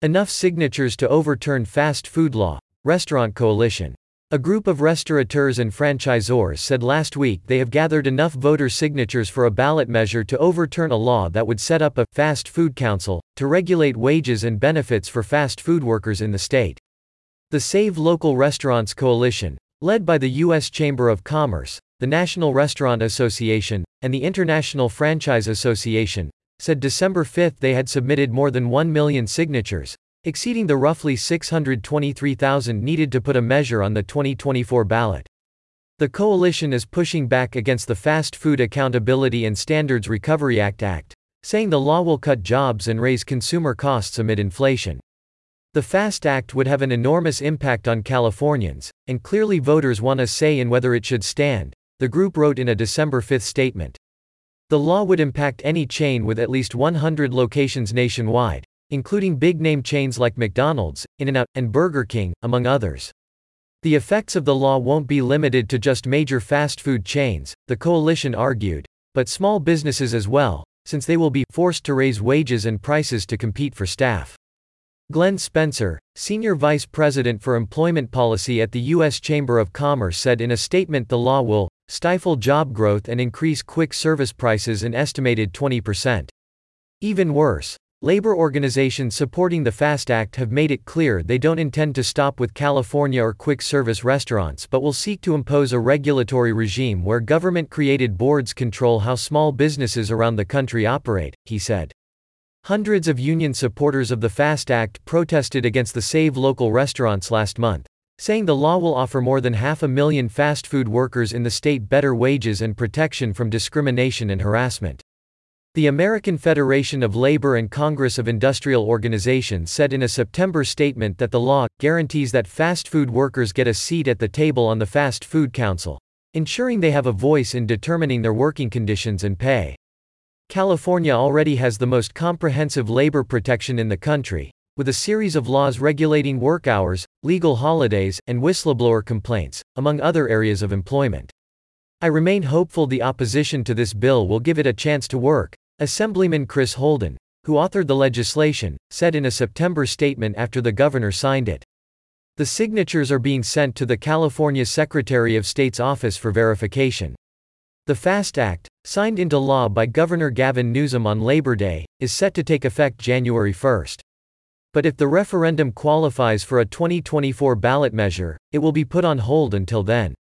Enough signatures to overturn fast food law, Restaurant Coalition. A group of restaurateurs and franchisors said last week they have gathered enough voter signatures for a ballot measure to overturn a law that would set up a fast food council to regulate wages and benefits for fast food workers in the state. The Save Local Restaurants Coalition, led by the U.S. Chamber of Commerce, the National Restaurant Association, and the International Franchise Association, said December 5 they had submitted more than 1 million signatures, exceeding the roughly 623,000 needed to put a measure on the 2024 ballot. The coalition is pushing back against the Fast Food Accountability and Standards Recovery Act, saying the law will cut jobs and raise consumer costs amid inflation. The FAST Act would have an enormous impact on Californians, and clearly voters want a say in whether it should stand, the group wrote in a December 5 statement. The law would impact any chain with at least 100 locations nationwide, including big-name chains like McDonald's, In-N-Out, and Burger King, among others. The effects of the law won't be limited to just major fast food chains, the coalition argued, but small businesses as well, since they will be forced to raise wages and prices to compete for staff. Glenn Spencer, Senior Vice President for Employment Policy at the U.S. Chamber of Commerce said in a statement the law will stifle job growth and increase quick service prices an estimated 20%. Even worse, labor organizations supporting the FAST Act have made it clear they don't intend to stop with California or quick service restaurants but will seek to impose a regulatory regime where government-created boards control how small businesses around the country operate, he said. Hundreds of union supporters of the FAST Act protested against the Save Local Restaurants last month, saying the law will offer more than 500,000 fast food workers in the state better wages and protection from discrimination and harassment. The American Federation of Labor and Congress of Industrial Organizations said in a September statement that the law guarantees that fast food workers get a seat at the table on the Fast Food Council, ensuring they have a voice in determining their working conditions and pay. California already has the most comprehensive labor protection in the country, with a series of laws regulating work hours, legal holidays, and whistleblower complaints, among other areas of employment. I remain hopeful the opposition to this bill will give it a chance to work, Assemblyman Chris Holden, who authored the legislation, said in a September statement after the governor signed it. The signatures are being sent to the California Secretary of State's office for verification. The FAST Act, signed into law by Governor Gavin Newsom on Labor Day, is set to take effect January 1. But if the referendum qualifies for a 2024 ballot measure, it will be put on hold until then.